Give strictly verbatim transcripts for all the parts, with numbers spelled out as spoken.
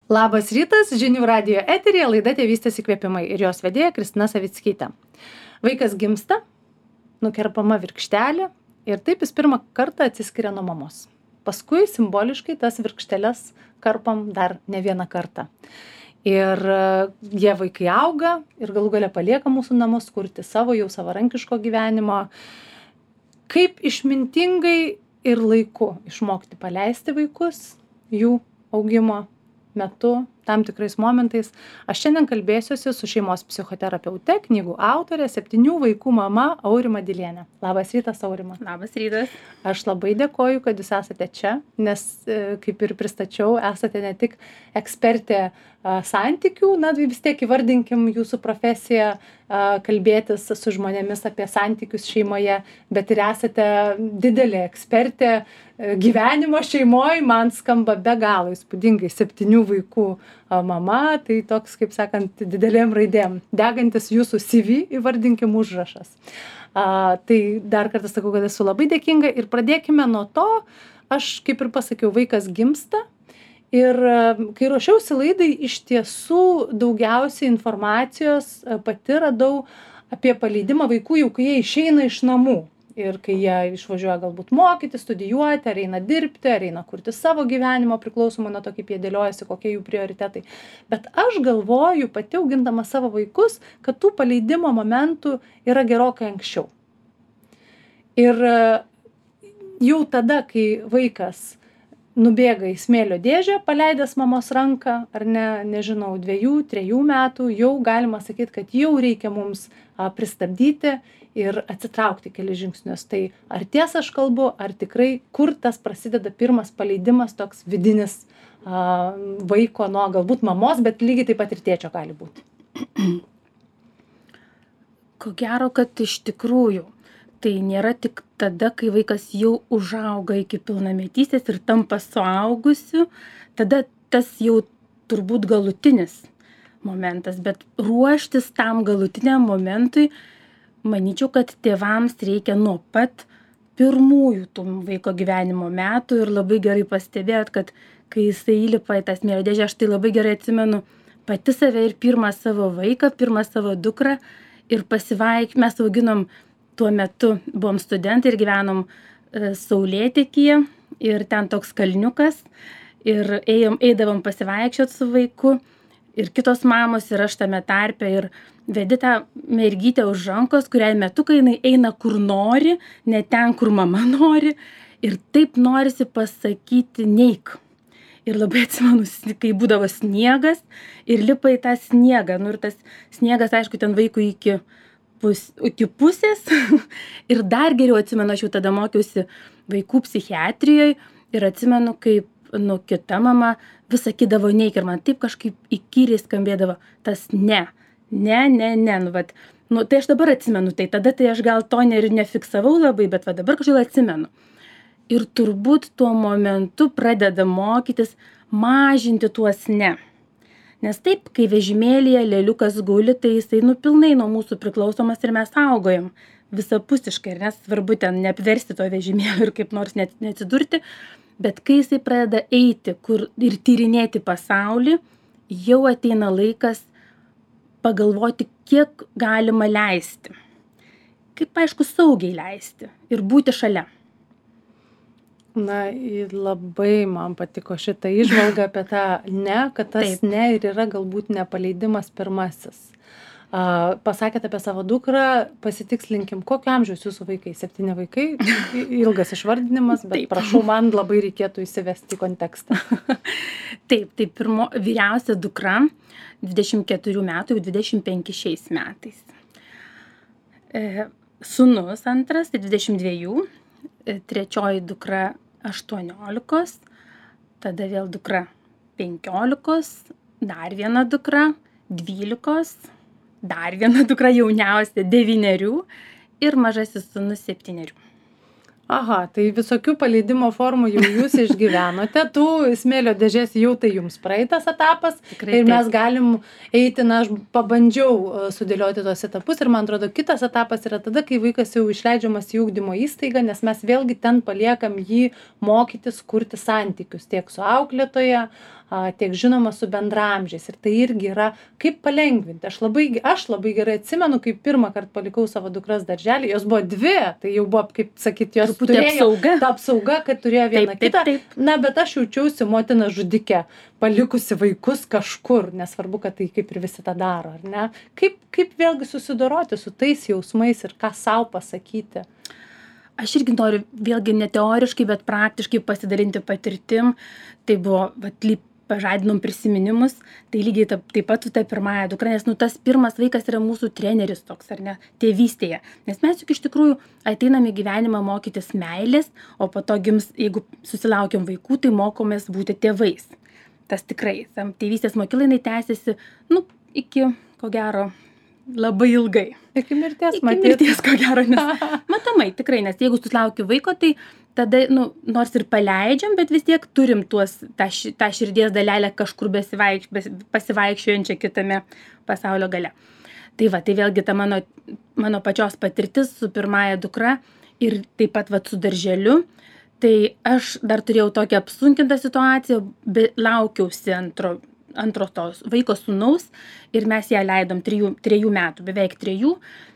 Labas rytas, žinių radijo eteryje laida Tėvystės įkvėpimai ir jos vedėja Kristina Savickytė. Vaikas gimsta, nukerpama virkštelė ir taip jis pirmą kartą atsiskiria nuo mamos. Paskui simboliškai tas virkšteles karpam dar ne vieną kartą. Ir jie vaikai auga ir galų gale palieka mūsų namus kurti savo jau savarankiško gyvenimo. Kaip išmintingai ir laiku išmokti paleisti vaikus jų augimo metu, tam tikrais momentais. Aš šiandien kalbėsiuosi su šeimos psichoterapeute, knygų autorė, septynių vaikų mama Aurima Dilienė. Labas rytas, Aurima. Labas rytas. Aš labai dėkoju, kad jūs esate čia, nes, kaip ir pristačiau, esate ne tik ekspertė a, santykių, na, vis tiek įvardinkim jūsų profesiją, a, kalbėtis su žmonėmis apie santykius šeimoje, bet ir esate didelė ekspertė a, gyvenimo šeimoje, man skamba be galo įspūdingai, septynių vaikų a, mama, tai toks, kaip sakant, didelėm raidėm, degantis jūsų C V, įvardinkim užrašas. A, tai dar kartą sakau, kad esu labai dėkinga ir pradėkime nuo to, aš kaip ir pasakiau, vaikas gimsta ir a, kai ruošiausi laidai, iš tiesų daugiausiai informacijos a, pati radau apie paleidimą vaikų jau kai jie išeina iš namų ir kai jie išvažiuoja galbūt mokyti, studijuoti, ar eina dirbti, ar eina kurti savo gyvenimo priklausomai nuo to, kaip jie dėliojasi, kokie jų prioritetai. Bet aš galvoju, pati augindama savo vaikus, kad tų paleidimo momentų yra gerokai anksčiau. Ir jau tada, kai vaikas nubėga į smėlio dėžę, paleidęs mamos ranką, ar ne, nežinau, dviejų, trejų metų, jau galima sakyti, kad jau reikia mums a, pristabdyti ir atsitraukti keli žingsnius. Tai ar tiesa aš kalbu, ar tikrai, kur tas prasideda pirmas paleidimas, toks vidinis a, vaiko nuo galbūt mamos, bet lygiai taip pat ir tėčio gali būti. Ko gero, kad iš tikrųjų tai nėra tik tada, kai vaikas jau užauga iki pilnametystės ir tampa suaugusiu, tada tas jau turbūt galutinis momentas, bet ruoštis tam galutiniam momentui, manyčiau, kad tėvams reikia nuo pat pirmųjų tų vaiko gyvenimo metų ir labai gerai pastebėt, kad kai jisai įlipa į tą smėlio dėžę, aš tai labai gerai atsimenu pati save ir pirmą savo vaiką, pirmą savo dukrą ir pasivaik, mes auginom tuo metu, buvom studentai ir gyvenom e, Saulėtekyje ir ten toks kalniukas ir ėjom, eidavom pasivaikščiot su vaiku ir kitos mamos ir aš tame tarpe ir vedi tą mergytę už rankos, kuriai metukai jinai eina kur nori, ne ten, kur mama nori ir taip norisi pasakyti neik. Ir labai atsimenu, kai būdavo sniegas ir lipa į tą sniegą, nu ir tas sniegas, aišku, ten vaikui iki, pus, iki pusės ir dar geriau atsimenu, aš jau tada mokiausi vaikų psichiatrijoje ir atsimenu, kaip nu, kita mama vis sakydavo neik ir man taip kažkaip įkyriai skambėdavo tas ne. Ne, ne, ne, nu, vat, nu, tai aš dabar atsimenu, tai tada tai aš gal to ne, nefiksavau labai, bet va dabar kažkaip atsimenu. Ir turbūt tuo momentu pradeda mokytis mažinti tuos ne. Nes taip, kai vežimėlyje lėliukas guli, tai jisai nu pilnai nuo mūsų priklausomas ir mes augojam visapusiškai, ir nes svarbu ten neapversti to vežimėlio ir kaip nors net neatsidurti, bet kai jisai pradeda eiti kur, ir tyrinėti pasaulį, jau ateina laikas pagalvoti, kiek galima leisti. Kaip, aišku, saugiai leisti ir būti šalia. Na, labai man patiko šitą įžvalgą apie tą ne, kad tas Taip. Ne ir yra galbūt nepaleidimas pirmasis. Uh, pasakėte apie savo dukrą, pasitikslinkim, kokio amžiaus jūsų vaikai? Septyni vaikai, ilgas išvardinimas, bet Taip. Prašau, man labai reikėtų įsivesti į kontekstą. Taip, tai pirmo, vyriausia dukra, dvidešimt keturių metų, dvidešimt penki šiais metais. E, sūnus antras, tai dvidešimt dviejų, e, trečioji dukra aštuoniolikos, tada vėl dukra penkiolikos, dar viena dukra dvylikos, dar viena dukra jauniausia devynerių ir mažasis sūnus septynerių. Aha, tai visokių paleidimo formų jau jūs išgyvenote, tų smėlio dėžės jau tai jums praeitas etapas. Tikrai ir mes taip. Galim eiti, na, aš pabandžiau sudėlioti tos etapus ir man atrodo kitas etapas yra tada, kai vaikas jau išleidžiamas į ugdymo įstaigą, nes mes vėlgi ten paliekam jį mokytis kurti santykius tiek su auklėtoja, tiek žinoma su bendraamžiais. Ir tai irgi yra kaip palengvinti. Aš labai, aš labai gerai atsimenu, kaip pirmą kartą palikau savo dukras darželį, jos buvo dvi, tai jau buvo, kaip sakyti, jos Truputį turėjo apsauga. tą apsaugą, kad turėjo vieną Taip, taip, kitą. taip. Na, bet aš jaučiausi motina žudikė, palikusi vaikus kažkur, nesvarbu, kad tai kaip ir visi tą daro, ar ne? Kaip, kaip vėlgi susidoroti su tais jausmais ir ką sau pasakyti? Aš irgi noriu vėlgi ne teoriškai, bet praktiškai pasidalinti patirtim. Tai buvo, vat, lyg pažadinom prisiminimus, tai lygiai taip, taip pat su ta pirmąja dukra, nes nu, tas pirmas vaikas yra mūsų treneris toks, ar ne, tėvystėje. Nes mes juk iš tikrųjų ateinam į gyvenimą mokytis meilės, o po to gims, jeigu susilaukiam vaikų, tai mokomės būti tėvais. Tas tikrai, tam tėvystės mokyklai jinai tęsiasi, nu, iki, ko gero, labai ilgai. Iki mirties, Iki matyt. mirties, ko gero, nes matomai, tikrai, nes jeigu susilauki vaiko, tai tada, nu, nors ir paleidžiam, bet vis tiek turim tuos, tą, ši- tą širdies dalelę kažkur besivaikš, bes, pasivaikščiojančią kitame pasaulio gale. Tai va, tai vėlgi ta mano, mano pačios patirtis su pirmąja dukra ir taip pat va, su darželiu. Tai aš dar turėjau tokią apsunkintą situaciją, bet laukiausi antro, antro tos vaiko sūnaus ir mes ją leidom trijų, trijų metų, beveik trijų,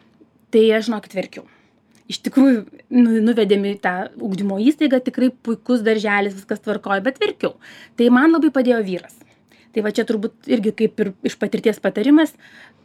tai aš žinokit verkiau. Iš tikrųjų, nu, nuvedėm į tą ugdymo įstaigą, tikrai puikus darželis, viskas tvarkoja, bet verkiau. Tai man labai padėjo vyras. Tai va čia turbūt irgi kaip ir iš patirties patarimas,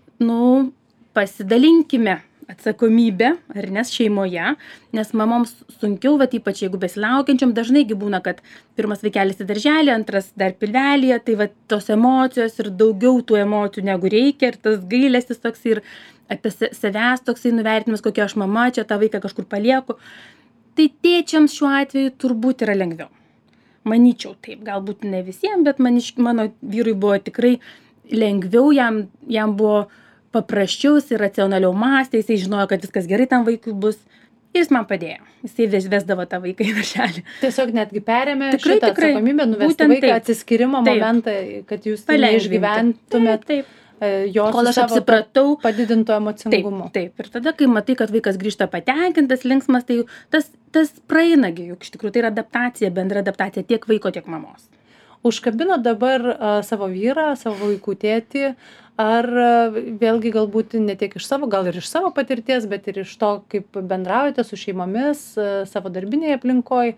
nu, pasidalinkime atsakomybę, ar nes šeimoje, nes mamoms sunkiau, bet ypač jeigu besilaukiančiam, dažnaigi būna, kad pirmas vaikelis į darželį, antras dar pilvelėje, tai va tos emocijos ir daugiau tų emocijų negu reikia ir tas gailestis toks ir apie sa- savęs toksai nuvertinimas, kokia aš mama, čia tą vaiką kažkur palieku. Tai tėčiams šiuo atveju turbūt yra lengviau. Manyčiau taip, galbūt ne visiems, bet maniš, mano vyrui buvo tikrai lengviau, jam, jam buvo paprasčiau, jis racionaliau mąstė, jisai žinojo, kad viskas gerai tam vaikui bus. Ir jis man padėjo. Jisai ves- vesdavo tą vaiką į darželį. Tiesiog netgi perėmė Tikrai, šitą tikrai. atsakomybę, nuvesti Būtent vaiką, taip. atsiskirimo Taip. momentą, kad jūs tai Palengvinti. neišgyventumėt Taip, e, jo Kol su aš savo apsipratau, padidinto taip, emocingumu. taip. Ir tada, kai matai, kad vaikas grįžta patenkintas, linksmas, tai tas, tas praeinagi, juk iš tikrųjų tai yra adaptacija, bendra adaptacija tiek vaiko, tiek mamos. Užkabino dabar a, savo vyrą, savo vaikų tėtį, ar a, vėlgi galbūt ne tiek iš savo, gal ir iš savo patirties, bet ir iš to, kaip bendraujate su šeimomis, a, savo darbinėje aplinkoje,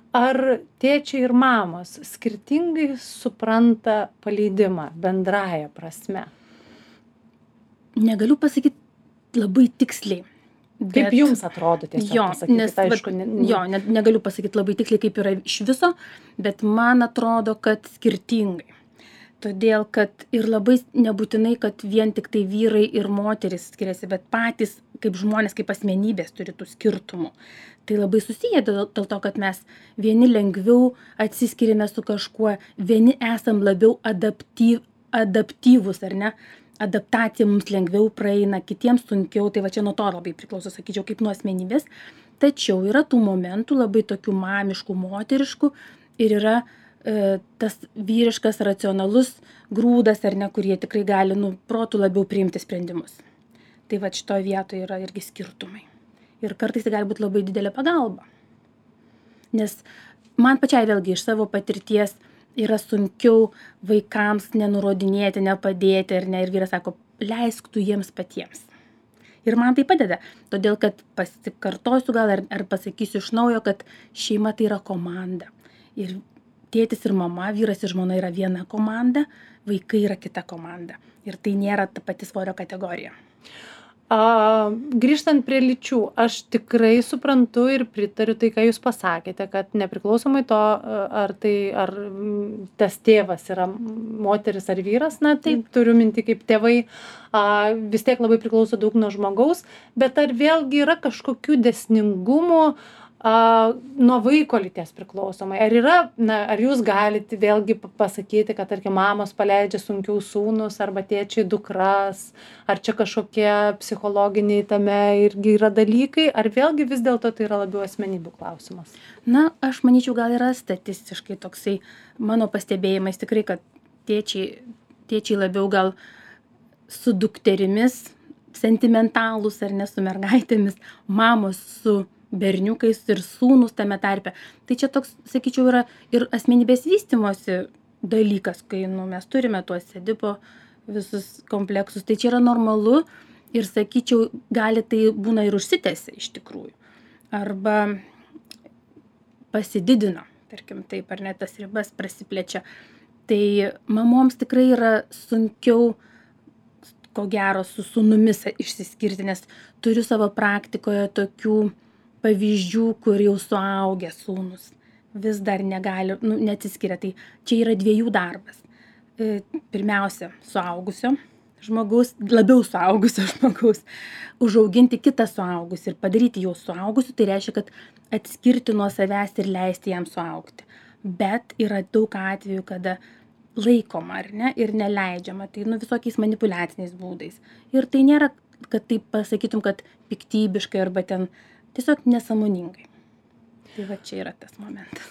ar tėčiai ir mamos skirtingai supranta paleidimą bendraja prasme? Negaliu pasakyti labai tiksliai. Kaip bet- jums atrodo tiesiog Jo, pasakykit, nes aišku, vat, ne, ne, jo, ne, negaliu pasakyti labai tiksliai, kaip yra iš viso, bet man atrodo, kad skirtingai. Todėl, kad ir labai nebūtinai, kad vien tik tai vyrai ir moteris skiriasi, bet patys kaip žmonės, kaip asmenybės turi tų skirtumų. Tai labai susiję dėl, dėl to, kad mes vieni lengviau atsiskiriame su kažkuo, vieni esam labiau adaptyv, adaptyvus, ar ne? Adaptacija mums lengviau praeina, kitiems sunkiau, tai va čia nuo to labai priklauso, sakyčiau, kaip nuo asmenybės. Tačiau yra tų momentų labai tokių mamiškų, moteriškų ir yra e, tas vyriškas, racionalus grūdas, ar ne, kurie tikrai gali, nu, protų labiau priimti sprendimus. Tai va šitoje vietoje yra irgi skirtumai. Ir kartais tai gali būti labai didelė pagalba. Nes man pačiai vėlgi iš savo patirties yra sunkiau vaikams nenurodinėti, nepadėti, ar ne, ir vyras sako, leisk tu jiems patiems. Ir man tai padeda, todėl kad pasikartosiu gal ar, ar pasakysiu iš naujo, kad šeima tai yra komanda. Ir tėtis ir mama, vyras ir žmona yra viena komanda, vaikai yra kita komanda. Ir tai nėra ta pati svorio kategorija. A, grįžtant prie lyčių, aš tikrai suprantu ir pritariu tai, ką jūs pasakėte, kad nepriklausomai to, ar tai, ar mm, tas tėvas yra moteris ar vyras, na tai turiu minti kaip tėvai, a, vis tiek labai priklauso daug nuo žmogaus, bet ar vėlgi yra kažkokių dėsningumų a, nuo vaiko lyties priklausomai? Ar yra, na, ar jūs galite vėlgi pa- pasakyti, kad, tarkim, mamos paleidžia sunkiau sūnus arba tėčiai dukras, ar čia kažkokie psichologiniai tame irgi yra dalykai, ar vėlgi vis dėlto tai yra labiau asmenybių klausimas? Na, aš manyčiau, gal yra statistiškai toksai mano pastebėjimais tikrai, kad tėčiai, tėčiai labiau gal su dukterimis, sentimentalūs ar ne su mergaitėmis, mamos su berniukais ir sūnus tame tarpe. Tai čia toks, sakyčiau, yra ir asmenybės vystymosi dalykas, kai nu, mes turime tuos Edipo visus kompleksus, tai čia yra normalu ir sakyčiau, gali tai būna ir užsitęsia iš tikrųjų. Arba pasididina, tarkim taip, ar ne, tas ribas prasiplečia. Tai mamoms tikrai yra sunkiau, ko gero, su sūnumis išsiskirti, nes turiu savo praktikoje tokių pavyzdžių, kur jau suaugę sūnus vis dar negali, nu, neatsiskiria. Tai čia yra dviejų darbas. Pirmiausia, suaugusio žmogaus, labiau suaugusio žmogaus, užauginti kitą suaugusį ir padaryti jau suaugusiu, tai reiškia, kad atskirti nuo savęs ir leisti jam suaugti. Bet yra daug atvejų, kada laikoma, ar ne, ir neleidžiama, tai nu visokiais manipuliaciniais būdais. Ir tai nėra, kad taip pasakytum, kad piktybiškai arba ten tiesiog nesąmoningai. Tai va čia yra tas momentas.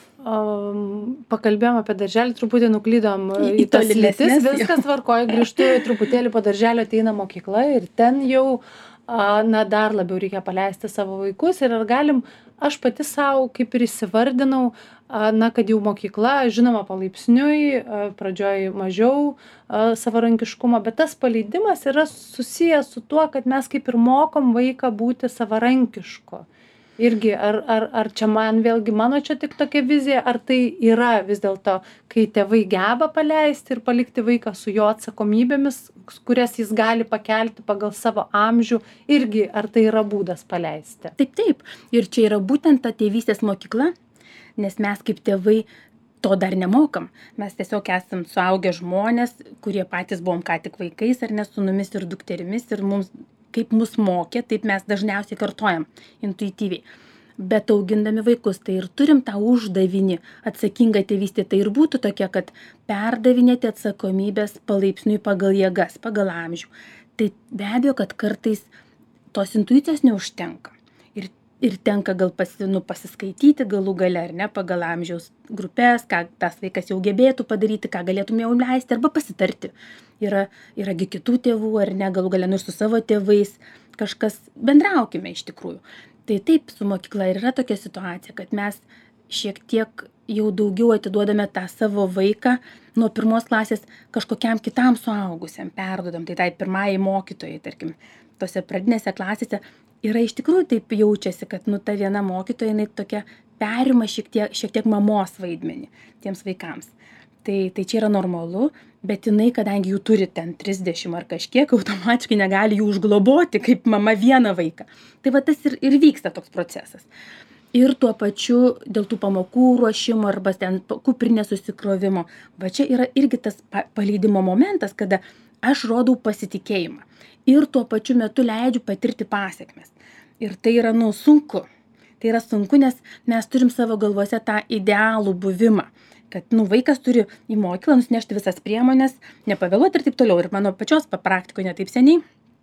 Um, pakalbėjom apie darželį, truputį nuklydom į, į tas lytis, viskas tvarkoja, grįžtu truputėlį po darželio, ateina mokykla ir ten jau, a, na, dar labiau reikia paleisti savo vaikus ir ar galim, aš pati savo kaip ir įsivardinau, a, na, kad jau mokykla, žinoma, palaipsniui, a, pradžioj mažiau a, savarankiškumo, bet tas paleidimas yra susijęs su tuo, kad mes kaip ir mokom vaiką būti savarankišku. Irgi, ar, ar, ar čia man vėlgi mano čia tik tokia vizija, ar tai yra vis dėlto, kai tėvai geba paleisti ir palikti vaiką su jo atsakomybėmis, kurias jis gali pakelti pagal savo amžių, irgi, ar tai yra būdas paleisti? Taip, taip. Ir čia yra būtent ta tėvystės mokykla, nes mes kaip tėvai to dar nemokam. Mes tiesiog esam suaugę žmonės, kurie patys buvom ką tik vaikais, ar ne, sūnumis ir dukterimis, ir mums kaip mus mokė, taip mes dažniausiai kartojam intuityviai. Bet augindami vaikus, tai ir turim tą uždavinį, atsakingą tėvystę, tai ir būtų tokia, kad perdavinėti atsakomybės palaipsniui pagal jėgas, pagal amžių. Tai be abejo, kad kartais tos intuicijos neužtenka. Ir, ir tenka gal pasi, nu, pasiskaityti galų gale, ar ne, pagal amžiaus grupės, ką tas vaikas jau gebėtų padaryti, ką galėtume jau leisti, arba pasitarti. Yra, yragi kitų tėvų, ar ne, galų gale, nu ir su savo tėvais, kažkas bendraukime iš tikrųjų. Tai taip, su mokykla ir yra tokia situacija, kad mes šiek tiek jau daugiau atiduodame tą savo vaiką nuo pirmos klasės kažkokiam kitam suaugusiam, perduodam, tai tai pirmajai mokytojai, tarkim, tose pradinėse klasėse yra iš tikrųjų taip jaučiasi, kad nu ta viena mokytoja, jinai tokia perima šiek tiek, šiek tiek mamos vaidmenį tiems vaikams. Tai, tai čia yra normalu, bet jinai, kadangi jų turi ten trisdešimt ar kažkiek, automatiškai negali jų užgloboti kaip mama vieną vaiką. Tai va tas ir, ir vyksta toks procesas. Ir tuo pačiu dėl tų pamokų ruošimo arba ten kuprinės susikrovimo. Va čia yra irgi tas paleidimo momentas, kada aš rodau pasitikėjimą. Ir tuo pačiu metu leidžiu patirti pasekmes. Ir tai yra, nu, sunku. Tai yra sunku, nes mes turim savo galvose tą idealų buvimą. Kad, nu, vaikas turi į mokyklą nusinešti visas priemonės, nepavėluoti ir taip toliau. Ir mano pačios praktikoje netaip seniai.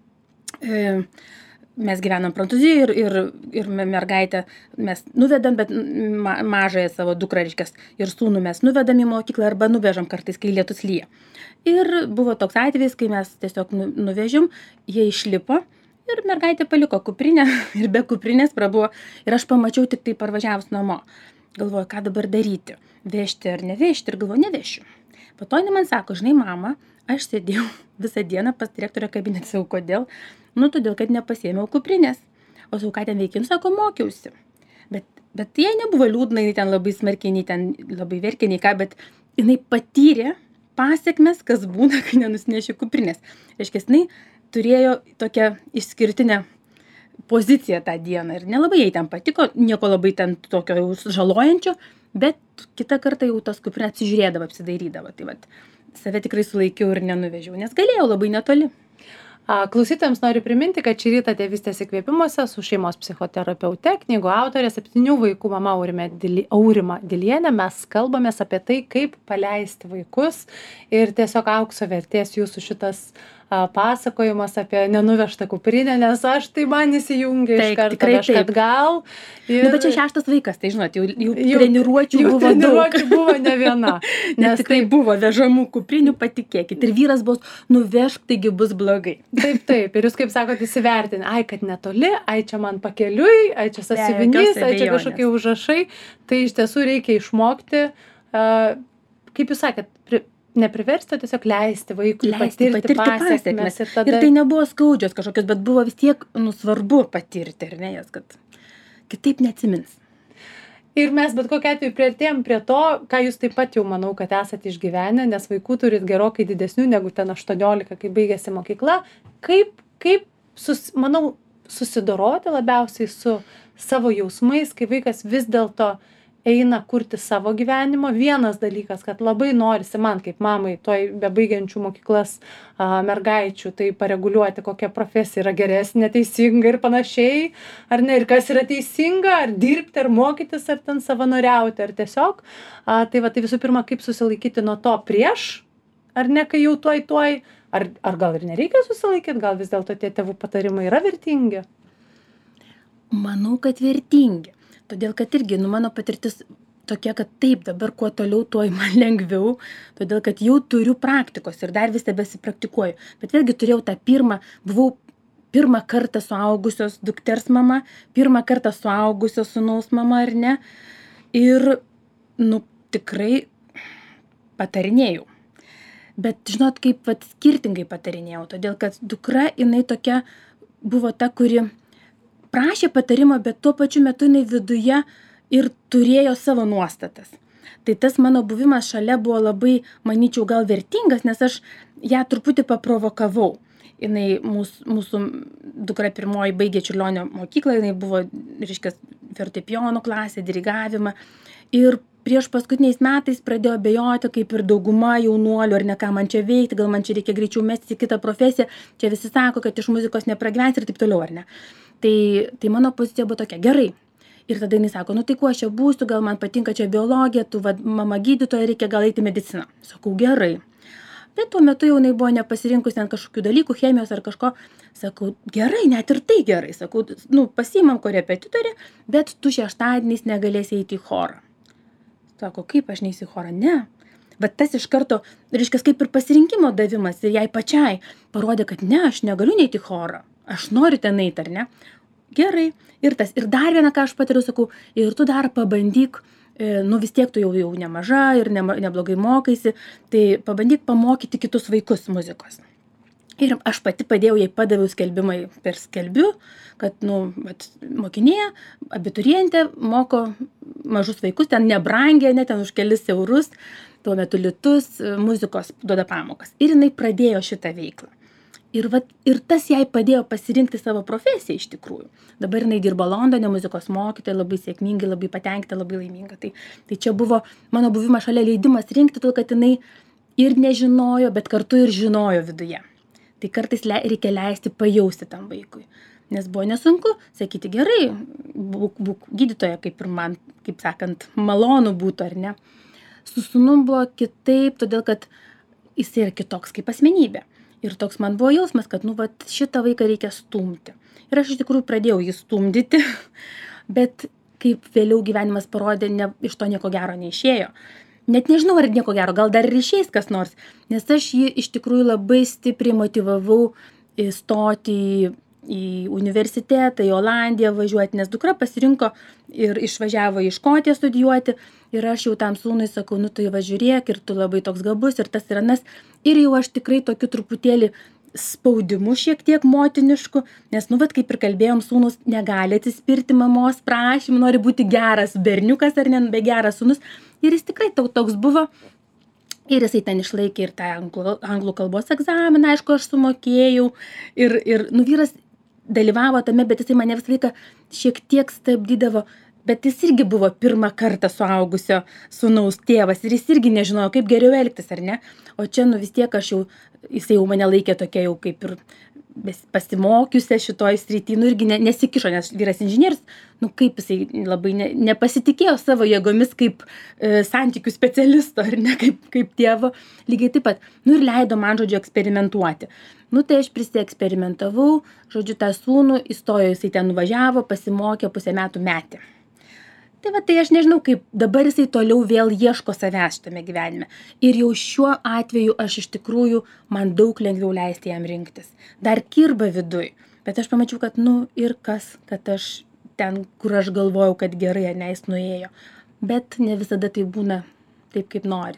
E, mes gyvenam Prancūzijoje ir, ir, ir mergaitę mes nuvedam, bet ma, mažąją savo dukrą, reiškia, ir sūnų mes nuvedam į mokyklą arba nuvežam kartais, kai lietus lyja. Ir buvo toks atvejis, kai mes tiesiog nu, nuvežim, jie išlipo ir mergaitė paliko kuprinę ir be kuprinės prabuvo. Ir aš pamačiau tik tai parvažiavus namo. Galvoju, ką dabar daryti, vežti ar nevežti, ir galvoju, nevešiu. Po to jinai man sako, žinai, mama, aš sėdėjau visą dieną pas direktorę kabinetą, sakau, kodėl? Nu, todėl, kad nepasiėmiau kuprinės. O sakau, ką ten veikiu, sako, mokiausi. Bet, bet jai nebuvo liūdna, jinai ten labai smarkiai, jinai ten labai verkė, nei ką, bet jinai patyrė pasekmes, kas būna, kai nenusineši kuprinės. Reiškia, jinai turėjo tokią išskirtinę poziciją tą dieną ir nelabai jai ten patiko, nieko labai ten tokio žalojančio, bet kitą kartą jau tas kuprinę atsižiūrėdavo, apsidairydavo. Tai vat, save tikrai sulaikiau ir nenuvežiau, nes galėjau labai netoli. Klausytojams noriu priminti, kad šį rytą tėvystės įkvėpimuose su šeimos psichoterapeute, knygų autorė, septynių vaikų mama Aurima Dilienė mes kalbamės apie tai, kaip paleisti vaikus ir tiesiog aukso vertės jūsų šitas pasakojimas apie nenuvežtą kuprinę, nes aš tai man įsijungia iš karto, kad gal. Ir... Nu, bet čia šeštas vaikas, tai žinot, jau, jau, jau treniruočių jau buvo treniruočių daug. Buvo ne viena. Nes tikrai tai... buvo vežamų kuprinių, patikėkit. Ir vyras bus, nuvežk, taigi bus blogai. Taip, taip. Ir jūs, kaip sakot, įsivertinti, ai, kad netoli, ai, čia man pakeliui, ai, čia sąsiuvinys, ai, čia kažkokie užrašai. Tai iš tiesų reikia išmokti uh, kaip jūs sakėt, pri, nepriversti, o tiesiog leisti vaikui leisti patirti, patirti pasiekmes. pasiekmes. Ir, tada... ir tai nebuvo skaudžios kažkokios, bet buvo vis tiek nu, svarbu patirti, ar ne, jas, kad kitaip neatsimins. Ir mes bet kokiu atveju priartėjom prie to, ką jūs taip pat jau manau, kad esate išgyvenę, nes vaikų turit gerokai didesnių negu ten aštuoniolika, kai baigėsi mokykla. Kaip, kaip sus, manau, susidoroti labiausiai su savo jausmais, kai vaikas vis dėlto eina kurti savo gyvenimo. Vienas dalykas, kad labai norisi man kaip mamai, toj bebaigiančių mokyklas a, mergaičių, tai pareguliuoti, kokia profesija yra geresnė, teisinga ir panašiai, ar ne, ir kas yra teisinga, ar dirbti, ar mokytis, ar ten savanoriauti, ar tiesiog. A, tai va, tai visų pirma, kaip susilaikyti nuo to prieš, ar ne, kai jau tuoj tuoj, ar, ar gal ir nereikia susilaikyti, gal vis dėlto tie tėvų patarimai yra vertingi? Manau, kad vertingi. Todėl, kad irgi, nu, mano patirtis tokia, kad taip, dabar kuo toliau, tuo man lengviau, todėl, kad jau turiu praktikos ir dar vis tebesipraktikuoju. Bet vėlgi turėjau tą pirmą, buvau pirmą kartą suaugusios dukters mama, pirmą kartą suaugusios sūnaus mama, ar ne? Ir, nu, tikrai patarinėjau. Bet, žinot, kaip vat, skirtingai patarinėjau, todėl, kad dukra, jinai tokia buvo ta, kuri prašė patarimo, bet tuo pačiu metu jinai viduje ir turėjo savo nuostatas. Tai tas mano buvimas šalia buvo labai, manyčiau, gal vertingas, nes aš ją truputį paprovokavau. Jinai, mūsų, mūsų dukra pirmoji baigė Čiurlionio mokyklą, jinai buvo, reiškia, fortepijono klasė, dirigavimą. Ir prieš paskutiniais metais pradėjo abejoti, kaip ir dauguma jaunuolių, ar ne ką man čia veikti, gal man čia reikia greičiau mesti kitą profesiją, čia visi sako, kad iš muzikos nepragyvens ir taip toliau, ar ne. Tai, tai mano pozicija buvo tokia, gerai. Ir tada jinai sako, nu tai kuo aš čia būsiu, gal man patinka čia biologija, tu va, mama gydytoja, reikia gal eiti mediciną. Sakau, gerai. Bet tuo metu jau jinai buvo nepasirinkus ten kažkokių dalykų, chemijos ar kažko. Sakau, gerai, net ir tai gerai. Sakau, nu pasiimam korepetitorį, bet tu šeštadieniais negalėsi eiti į chorą. Sako, kaip aš neįsiu į chorą? Ne. Bet tas iš karto, reiškia, kaip ir pasirinkimo davimas ir jai pačiai parodė, kad ne, aš negaliu neiti į chorą. Aš noriu ten eiti, ar ne? Gerai. Ir tas. Ir dar vieną, ką aš patariu, sakau, ir tu dar pabandyk, e, nu vis tiek tu jau, jau nemaža ir ne, neblogai mokaisi, tai pabandyk pamokyti kitus vaikus muzikos. Ir aš pati padėjau, jai padaviau skelbimai per skelbiu, kad, nu, vat, mokinė, abiturientė moko mažus vaikus, ten nebrangiai, net ten už kelis eurus, tuo metu litus, muzikos duoda pamokas. Ir jinai pradėjo šitą veiklą. Ir, vat, ir tas jai padėjo pasirinkti savo profesiją iš tikrųjų. Dabar jinai dirba Londone, muzikos mokytoja, labai sėkmingai, labai patenkinta, labai laiminga. Tai, tai čia buvo mano buvimas šalia leidimas rinkti, todėl kad jinai ir nežinojo, bet kartu ir žinojo viduje. Tai kartais le, reikia leisti pajausti tam vaikui. Nes buvo nesunku sakyti, gerai, būk, būk gydytoja, kaip ir man, kaip sakant, malonu būtų, ar ne. Su sūnum buvo kitaip, todėl kad jis yra kitoks kaip asmenybė. Ir toks man buvo jausmas, kad, nu, vat, šitą vaiką reikia stumti. Ir aš iš tikrųjų pradėjau jį stumdyti, bet kaip vėliau gyvenimas parodė, ne, iš to nieko gero neišėjo. Net nežinau, ar nieko gero, gal dar ir išeis kas nors, nes aš jį iš tikrųjų labai stipriai motyvavau įstoti į, į universitetą, į Olandiją važiuoti, nes dukra pasirinko ir išvažiavo į Škotiją studijuoti. Ir aš jau tam sūnui sakau, nu tai važiuok ir tu labai toks gabus ir tas ir anas. Ir jau aš tikrai tokiu truputėlį spaudimu šiek tiek motinišku, nes, nu, vat, kaip ir kalbėjom, sūnus negali atsispirti mamos prašymų, nori būti geras berniukas ar ne, be geras sūnus. Ir jis tikrai toks buvo. Ir jisai ten išlaikė ir tą anglų, anglų kalbos egzaminą, aišku, aš sumokėjau. Ir, ir nu, vyras dalyvavo tame, bet jisai mane visą laiką šiek tiek stabdydavo. Bet jis irgi buvo pirmą kartą suaugusio sūnaus tėvas ir jis irgi nežinojo, kaip geriau elgtis, ar ne. O čia, nu vis tiek aš jau, jisai jau mane laikė tokia jau kaip ir pasimokiusią šitoj srity, nu irgi ne, nesikišo, nes vyras inžinierius, nu kaip jisai labai ne, nepasitikėjo savo jėgomis kaip e, santykių specialisto, ar ne, kaip, kaip tėvo, lygiai taip pat. Nu ir leido man, žodžiu, eksperimentuoti. Nu tai aš prisieksperimentavau, žodžiu, tą sūnų, įstojo, jisai ten nuvažiavo, pasimokė, pusę metų metė. Tai va, tai aš nežinau, kaip dabar jisai toliau vėl ieško savęs šitame gyvenime. Ir jau šiuo atveju aš iš tikrųjų, man daug lengviau leisti jam rinktis. Dar kirba viduj, bet aš pamačiau, kad nu ir kas, kad aš ten, kur aš galvojau, kad gerai, ne, jis nuėjo. Bet ne visada tai būna taip, kaip norisi.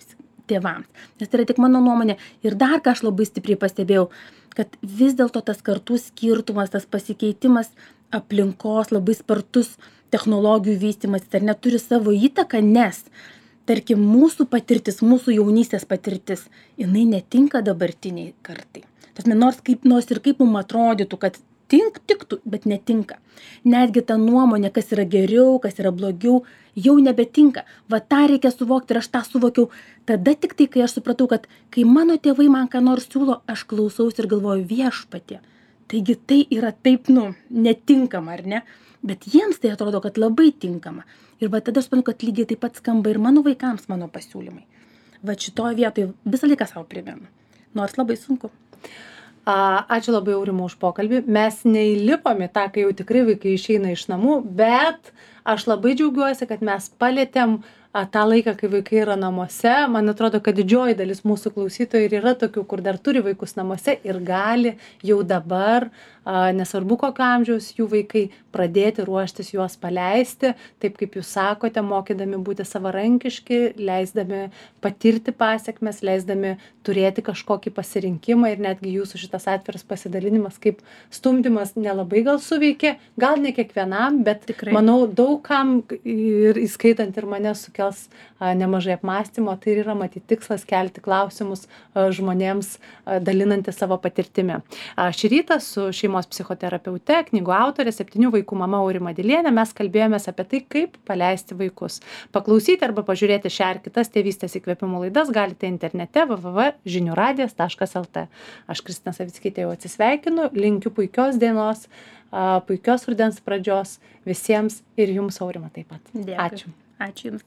tėvams. Nes tai yra tik mano nuomonė. Ir dar ką aš labai stipriai pastebėjau, kad vis dėlto tas kartų skirtumas, tas pasikeitimas aplinkos, labai spartus technologijų vystymas, ar neturi savo įtaką, nes, tarkim, mūsų patirtis, mūsų jaunystės patirtis, jinai netinka dabartiniai kartai. Tas nors, kaip, nors ir kaip mums atrodytų, kad tink, tiktų, bet netinka. Netgi ta nuomonė, kas yra geriau, kas yra blogiau, jau nebetinka. Va tą reikia suvokti ir aš tą suvokiau tada tik tai, kai aš supratau, kad kai mano tėvai man ką nors siūlo, aš klausausi ir galvoju viešpatie. Taigi tai yra taip, nu, netinkama, ar ne? Bet jiems tai atrodo, kad labai tinkama. Ir va tada aš suprantu, kad lygiai taip pat skamba ir mano vaikams mano pasiūlymai. Va šitoje vietoje visą laiką savo primenu. Nors labai sunku. Ačiū labai, Aurimai, už pokalbį. Mes neįlipom į tą, kai jau tikrai vaikai išeina iš namų, bet aš labai džiaugiuosi, kad mes palėtėm tą laiką, kai vaikai yra namuose. Man atrodo, kad didžioji dalis mūsų klausytojų ir yra tokių, kur dar turi vaikus namuose ir gali jau dabar, nesvarbu kokio amžiaus jų vaikai, pradėti ruoštis juos paleisti, taip kaip jūs sakote, mokydami būti savarankiški, leisdami patirti pasiekmes, leisdami turėti kažkokį pasirinkimą ir netgi jūsų šitas atviras pasidalinimas kaip stumdymas nelabai gal suveikė, gal ne kiekvienam, bet tikrai, manau, daugam ir įskaitant ir mane sukels a, nemažai apmąstymo, tai yra matyti tikslas kelti klausimus a, žmonėms a, dalinantis savo patirtimi. A, šį rytą su šeimos psichoterapeute, knygų autorė, septynių vaikų mama Aurima Dilienė mes kalbėjomės apie tai, kaip paleisti vaikus. Paklausyti arba pažiūrėti šią ar kitas tėvystės įkvėpimo laidas galite internete w w w taškas žinių radijas taškas l t. Aš Kristina Savickytė jau atsisveikinu, linkiu puikios dienos, puikios rudens pradžios visiems ir jums, Aurima, taip pat. Dėkui. Ačiū. Ačiū Jums.